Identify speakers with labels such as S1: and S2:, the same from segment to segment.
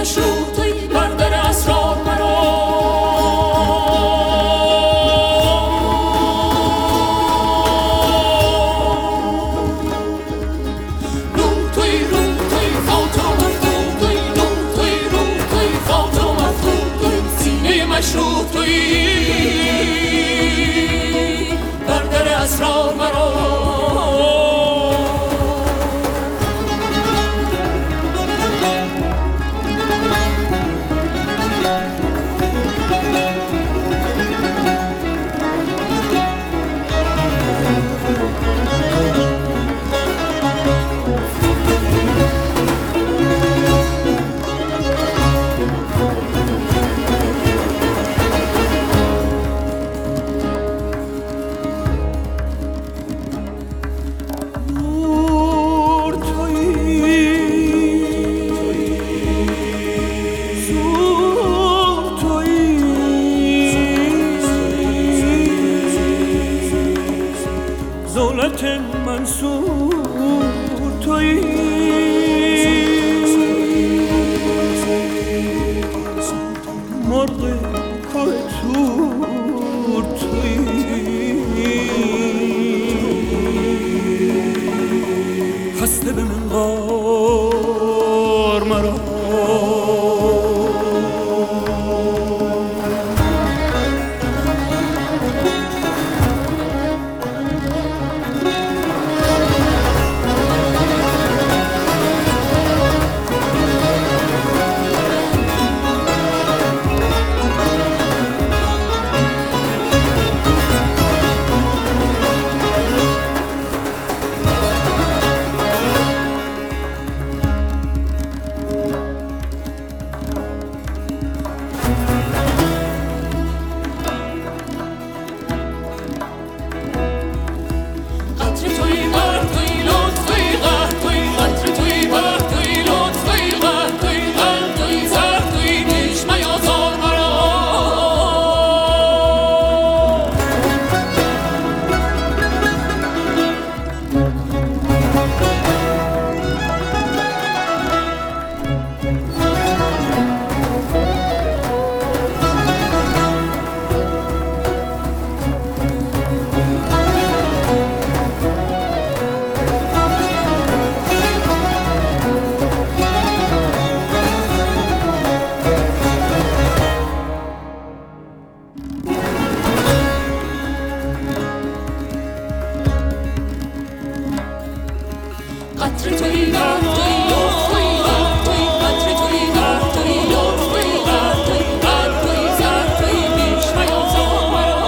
S1: مشروط تویی بر در اسرار مرا. روح تویی فاتح و مفتون تویی، روح تویی فاتح و مفتون تویی، سینه مشروط تویی بر در اسرار مرا.
S2: دولت منصور تویی، مرغ کوه تور تویی، خسته به منقار مرا. قطره تویی قطره تویی قطره تویی قطره تویی قطره تویی بیش نیازار مرا.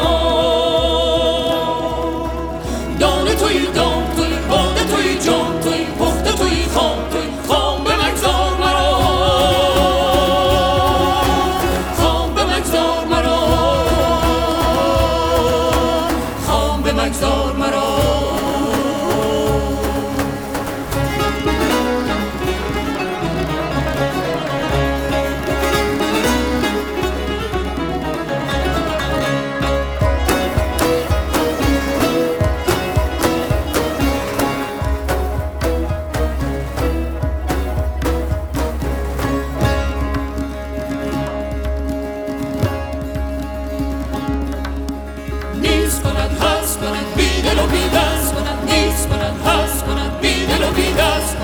S2: دانه تویی دام تویی باده تویی جام تویی پخته تویی خام تویی خام به مگذار مرا. خام به مگذار مرا. خام به مگذار مرا. نیست کند هست کند بی دل و بی دست کند، نیست کند هست کند بی دل و بی دست.